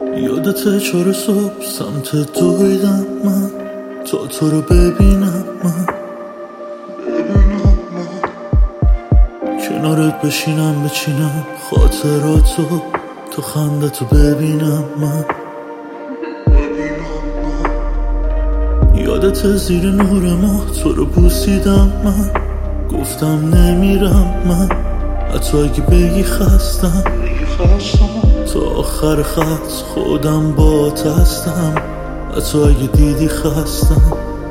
یادت چهار صبح سمت دویدم من تا تو رو ببینم من کنارت بشینم بچینم خاطراتو تو خندتو ببینم من یادت زیر نور ماه تو رو بوسیدم من گفتم نمیرم من حتی اگه بگی خستم تا آخر خط خودم بات هستم حتی اگه دیدی خستم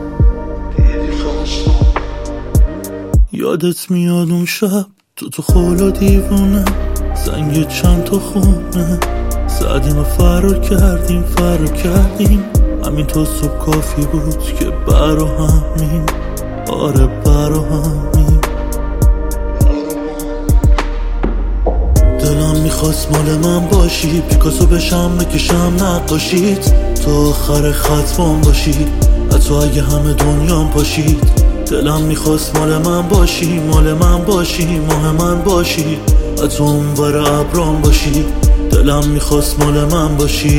یادت میاد اون شب تو خولا دیوونه زنگ چند تا خونه زدیم و فرار کردیم همین تو صبح کافی بود که برا همین آره برا همین دلم میخواست مال من باشی پیکاسو بشم بکشم نقاشیت تو آخر خطبان باشی حتی اگه همه دنیام پاشید دلم میخواست مال من باشی ماه من باشی حتی اونور ابرام باشی دلم میخواست مال من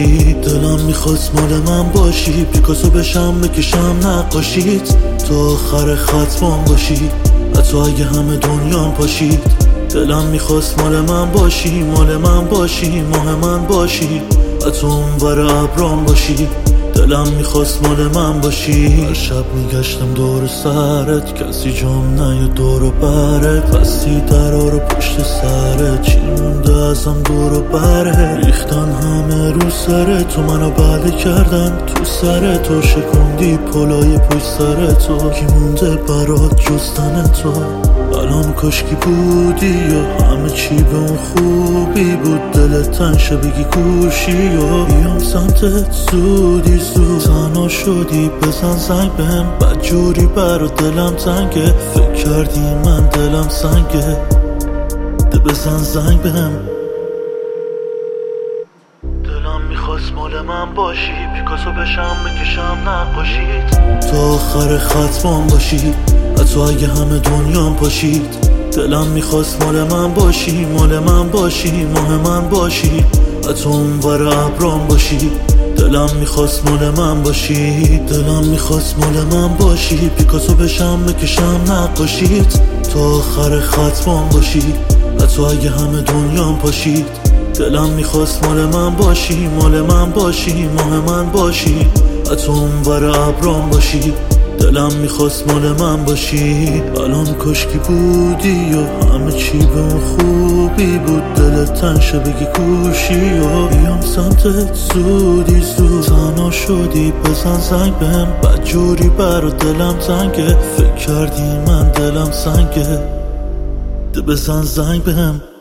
باشی پیکاسو بشم بکشم نقاشیت تو آخر خطبان باشی حتی اگه همه دنیام پاشید دلم میخواست مال من باشی ماه من باشی حتی اونور ابرام باشی دلم میخواست مال من باشی هر شب میگشتم دور سرت کسی جام نه دور و برت بستی درا رو پشت سرت چی مونده ازم دور و بره ریختن همه رو سرت تو منو بله کردن تو سرت تو شکوندی پلای پشت سرت تو کی مونده برات جستن تو الان کاشکی بودی یا همه چی به اون خوبی بود دلت تنشه بگی کوشی یا بیام سمتت زودی زود تنها شدی بزن زنگ بهم بدجوری برا دلم تنگه فکر کردی من دلم سنگه ده بزن زنگ بهم دلم میخواست مال من باشی پیکاسو بشم بکشم نقاشیت تو آخر خطبان باشی حتی اگه همه دنیام پاشید دلم میخواست مال من باشی ماه من باشی حتی اونور ابرام باشی دلم میخواست مال من باشی پیکاسو بشم بکشم نقاشیت تو آخر خطبان باشی حتی اگه همه دنیام پاشید دلم میخواست مال من باشی ماه من باشی حتی اونور ابرام باشی دلم میخواست مال من باشی الان کاشکی بودی یا همه چی به اون خوبی بود دلت تنشه بگی کوشی یا بیام سمتت زودی زود تنها شدی بزن زنگ بهم بدجوری برا دلم تنگه فکر کردی من دلم سنگه ده بزن زنگ بهم